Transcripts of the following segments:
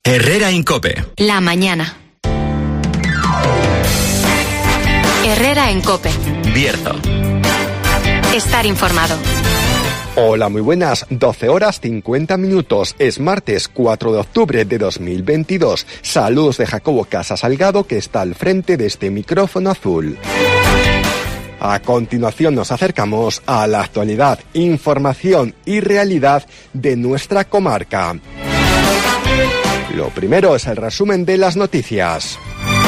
Herrera en COPE. La mañana. Herrera en COPE. Bierzo. Estar informado. Hola, muy buenas. 12 horas 50 minutos. Es martes 4 de octubre de 2022. Saludos de Jacobo Casa Salgado, que está al frente de este micrófono azul. A continuación nos acercamos a la actualidad, información y realidad de nuestra comarca. Lo primero es el resumen de las noticias.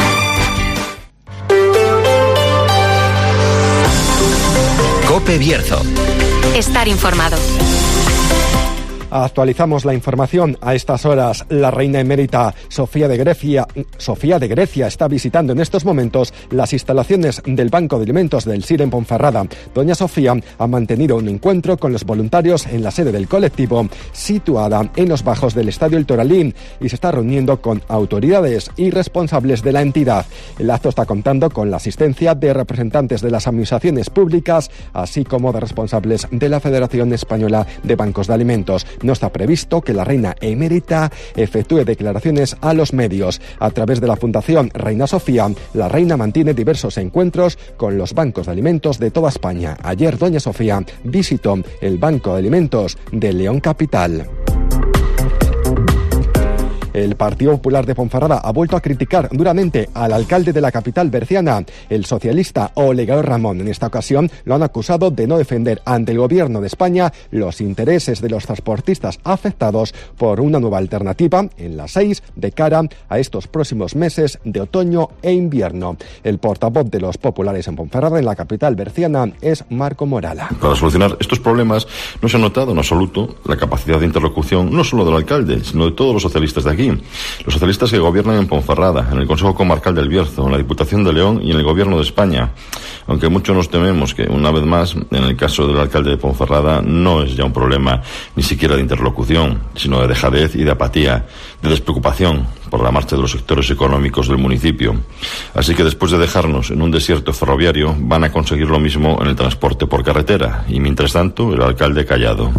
COPE Bierzo. Estar informado. Actualizamos la información a estas horas. La reina emérita Sofía de Grecia está visitando en estos momentos las instalaciones del Banco de Alimentos del SIR en Ponferrada. Doña Sofía ha mantenido un encuentro con los voluntarios en la sede del colectivo, situada en los bajos del Estadio El Toralín, y se está reuniendo con autoridades y responsables de la entidad. El acto está contando con la asistencia de representantes de las administraciones públicas, así como de responsables de la Federación Española de Bancos de Alimentos. No está previsto que la reina emérita efectúe declaraciones a los medios. A través de la Fundación Reina Sofía, la reina mantiene diversos encuentros con los bancos de alimentos de toda España. Ayer, doña Sofía visitó el Banco de Alimentos de León Capital. El Partido Popular de Ponferrada ha vuelto a criticar duramente al alcalde de la capital berciana, el socialista Oleguer Ramón. En esta ocasión lo han acusado de no defender ante el gobierno de España los intereses de los transportistas afectados por una nueva alternativa en la 6 de cara a estos próximos meses de otoño e invierno. El portavoz de los populares en Ponferrada, en la capital berciana, es Marco Morala. Para solucionar estos problemas no se ha notado en absoluto la capacidad de interlocución no solo del alcalde, sino de todos los socialistas de aquí. Los socialistas que gobiernan en Ponferrada, en el Consejo Comarcal del Bierzo, en la Diputación de León y en el Gobierno de España. Aunque muchos nos tememos que, una vez más, en el caso del alcalde de Ponferrada, no es ya un problema ni siquiera de interlocución, sino de dejadez y de apatía, de despreocupación por la marcha de los sectores económicos del municipio. Así que después de dejarnos en un desierto ferroviario, van a conseguir lo mismo en el transporte por carretera. Y mientras tanto, el alcalde callado.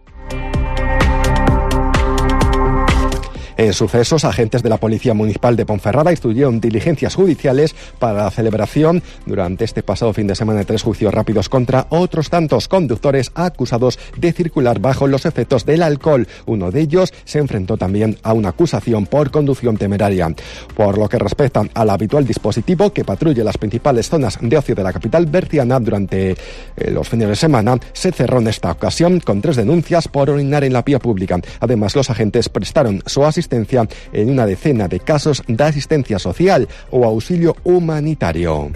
En sucesos, agentes de la Policía Municipal de Ponferrada instruyeron diligencias judiciales para la celebración durante este pasado fin de semana de 3 juicios rápidos contra otros tantos conductores acusados de circular bajo los efectos del alcohol. Uno de ellos se enfrentó también a una acusación por conducción temeraria. Por lo que respecta al habitual dispositivo que patrulla las principales zonas de ocio de la capital berciana durante los fines de semana, se cerró en esta ocasión con 3 denuncias por orinar en la vía pública. Además, los agentes prestaron su asistencia en una decena de casos de asistencia social o auxilio humanitario.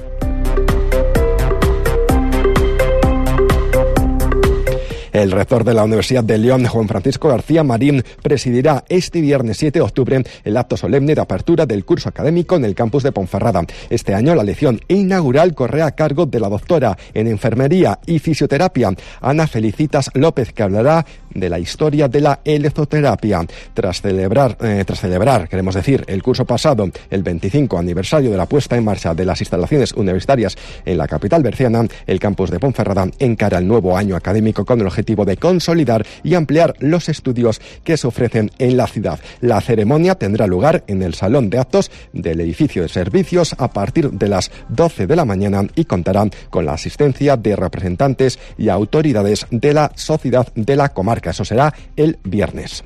El rector de la Universidad de León, Juan Francisco García Marín, presidirá este viernes 7 de octubre el acto solemne de apertura del curso académico en el campus de Ponferrada. Este año la lección inaugural corre a cargo de la doctora en Enfermería y Fisioterapia, Ana Felicitas López, que hablará de la historia de la electroterapia. Tras celebrar, queremos decir, el curso pasado, el 25 aniversario de la puesta en marcha de las instalaciones universitarias en la capital berciana, el campus de Ponferrada encara el nuevo año académico con el objetivo de consolidar y ampliar los estudios que se ofrecen en la ciudad. La ceremonia tendrá lugar en el Salón de Actos del edificio de servicios a partir de las 12 de la mañana y contará con la asistencia de representantes y autoridades de la sociedad de la comarca. Eso será el viernes.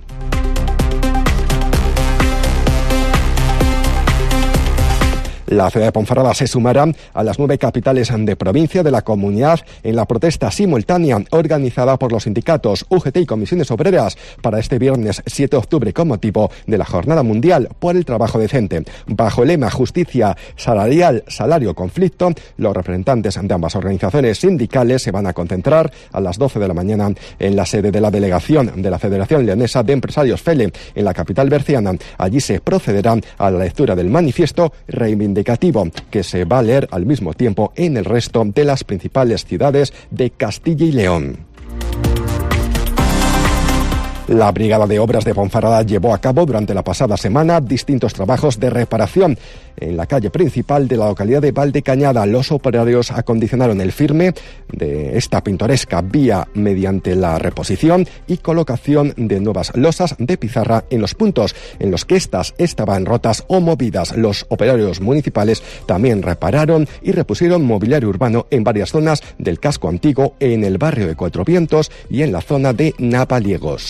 La ciudad de Ponferrada se sumará a las 9 capitales de provincia de la comunidad en la protesta simultánea organizada por los sindicatos UGT y comisiones obreras para este viernes 7 de octubre con motivo de la Jornada Mundial por el Trabajo Decente. Bajo el lema Justicia Salarial, Salario, Conflicto, los representantes de ambas organizaciones sindicales se van a concentrar a las 12 de la mañana en la sede de la delegación de la Federación Leonesa de Empresarios FELE en la capital berciana. Allí se procederá a la lectura del manifiesto reivindicativo que se va a leer al mismo tiempo en el resto de las principales ciudades de Castilla y León. La Brigada de Obras de Ponferrada llevó a cabo durante la pasada semana distintos trabajos de reparación en la calle principal de la localidad de Valdecañada. Los operarios acondicionaron el firme de esta pintoresca vía mediante la reposición y colocación de nuevas losas de pizarra en los puntos en los que éstas estaban rotas o movidas. Los operarios municipales también repararon y repusieron mobiliario urbano en varias zonas del casco antiguo, en el barrio de Cuatro Vientos y en la zona de Napaliegos.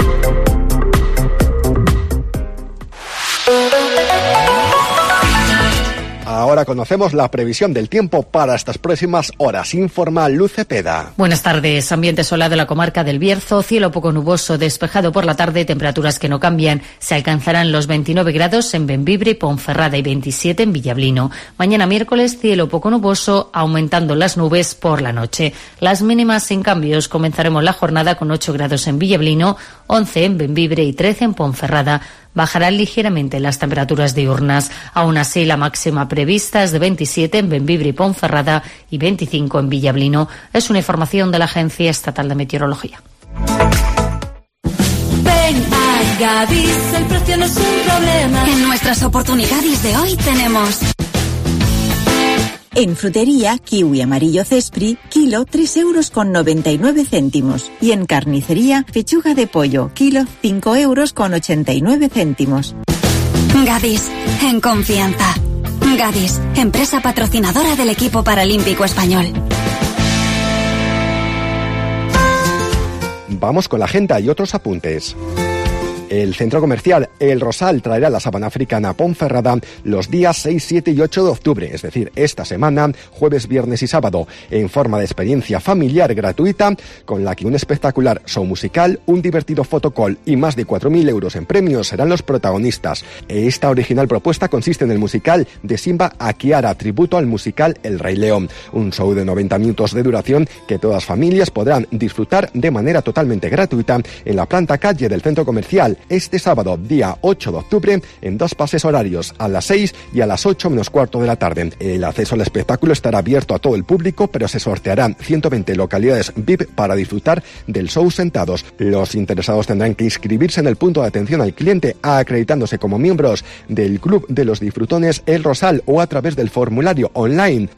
Ahora conocemos la previsión del tiempo para estas próximas horas. Informa Luz Cepeda. Buenas tardes. Ambiente soleado en la comarca del Bierzo, cielo poco nuboso, despejado por la tarde, temperaturas que no cambian. Se alcanzarán los 29 grados en Bembibre y Ponferrada y 27 en Villablino. Mañana miércoles, cielo poco nuboso, aumentando las nubes por la noche. Las mínimas sin cambios. Comenzaremos la jornada con 8 grados en Villablino, 11 en Bembibre y 13 en Ponferrada. Bajarán ligeramente las temperaturas diurnas. Aún así, la máxima prevista es de 27 en Bembibre y Ponferrada y 25 en Villablino. Es una información de la Agencia Estatal de Meteorología. Ven a Gadis, el precio no es un problema. En nuestras oportunidades de hoy tenemos... En frutería, kiwi amarillo Cespri, kilo 3,99 €. Y en carnicería, pechuga de pollo, kilo 5,89 €. Gadis, en confianza. Gadis, empresa patrocinadora del equipo paralímpico español. Vamos con la agenda y otros apuntes. El centro comercial El Rosal traerá la sabana africana a Ponferrada los días 6, 7 y 8 de octubre, es decir, esta semana, jueves, viernes y sábado, en forma de experiencia familiar gratuita, con la que un espectacular show musical, un divertido fotocall y más de 4.000 € en premios serán los protagonistas. Esta original propuesta consiste en el musical de Simba a Kiara, tributo al musical El Rey León, un show de 90 minutos de duración que todas familias podrán disfrutar de manera totalmente gratuita en la planta calle del centro comercial este sábado, día 8 de octubre, en 2 pases horarios, a las 6 y a las 8 menos cuarto de la tarde. El acceso al espectáculo estará abierto a todo el público, pero se sortearán 120 localidades VIP para disfrutar del show sentados. Los interesados tendrán que inscribirse en el punto de atención al cliente, acreditándose como miembros del Club de los Disfrutones El Rosal o a través del formulario online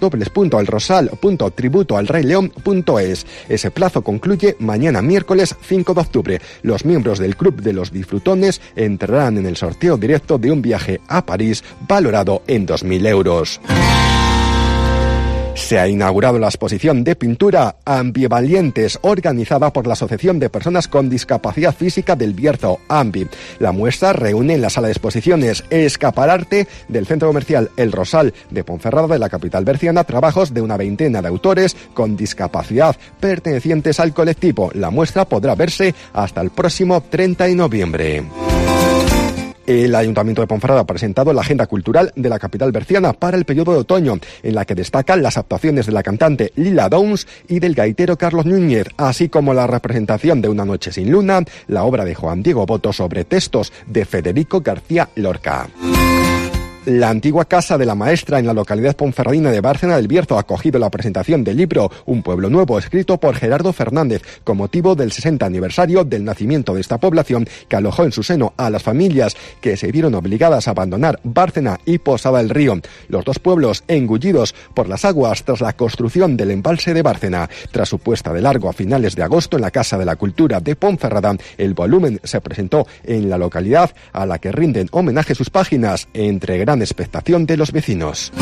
www.elrosal.tributoalreyleon.es. Ese plazo concluye mañana miércoles 5 de octubre. Los miembros del Club de los Disfrutones entrarán en el sorteo directo de un viaje a París valorado en 2.000 €. Se ha inaugurado la exposición de pintura Ambivalientes, organizada por la Asociación de Personas con Discapacidad Física del Bierzo, AMBI. La muestra reúne en la sala de exposiciones Escapararte del centro comercial El Rosal de Ponferrada, de la capital berciana, trabajos de una veintena de autores con discapacidad pertenecientes al colectivo. La muestra podrá verse hasta el próximo 30 de noviembre. El Ayuntamiento de Ponferrada ha presentado la agenda cultural de la capital berciana para el periodo de otoño, en la que destacan las actuaciones de la cantante Lila Downs y del gaitero Carlos Núñez, así como la representación de Una noche sin luna, la obra de Juan Diego Boto sobre textos de Federico García Lorca. La antigua Casa de la Maestra en la localidad ponferradina de Bárcena del Bierzo ha acogido la presentación del libro Un pueblo nuevo, escrito por Gerardo Fernández, con motivo del 60 aniversario del nacimiento de esta población, que alojó en su seno a las familias que se vieron obligadas a abandonar Bárcena y Posada del Río, los dos pueblos engullidos por las aguas tras la construcción del embalse de Bárcena. Tras su puesta de largo a finales de agosto en la Casa de la Cultura de Ponferrada, el volumen se presentó en la localidad, a la que rinden homenaje sus páginas, entre gran expectación de los vecinos.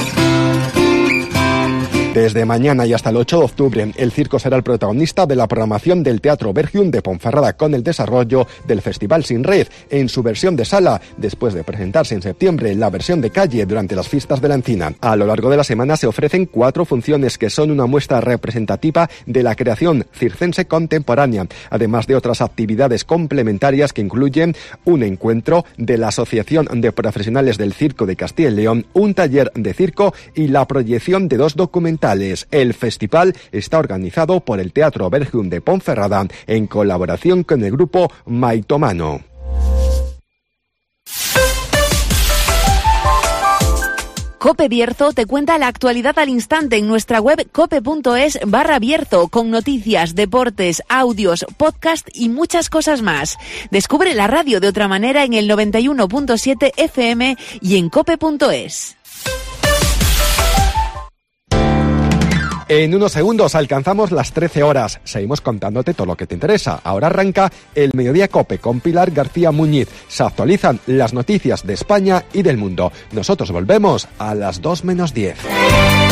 Desde mañana y hasta el 8 de octubre, el circo será el protagonista de la programación del Teatro Bergium de Ponferrada, con el desarrollo del Festival Sin Red en su versión de sala, después de presentarse en septiembre la versión de calle durante las fiestas de la Encina. A lo largo de la semana se ofrecen 4 funciones que son una muestra representativa de la creación circense contemporánea, además de otras actividades complementarias que incluyen un encuentro de la Asociación de Profesionales del Circo de Castilla y León, un taller de circo y la proyección de 2 documentales. El festival está organizado por el Teatro Bergium de Ponferrada en colaboración con el grupo Maitomano. COPE Bierzo te cuenta la actualidad al instante en nuestra web cope.es/Bierzo, con noticias, deportes, audios, podcast y muchas cosas más. Descubre la radio de otra manera en el 91.7 FM y en cope.es. En unos segundos alcanzamos las 13 horas. Seguimos contándote todo lo que te interesa. Ahora arranca el Mediodía Cope con Pilar García Muñiz. Se actualizan las noticias de España y del mundo. Nosotros volvemos a las 2 menos 10.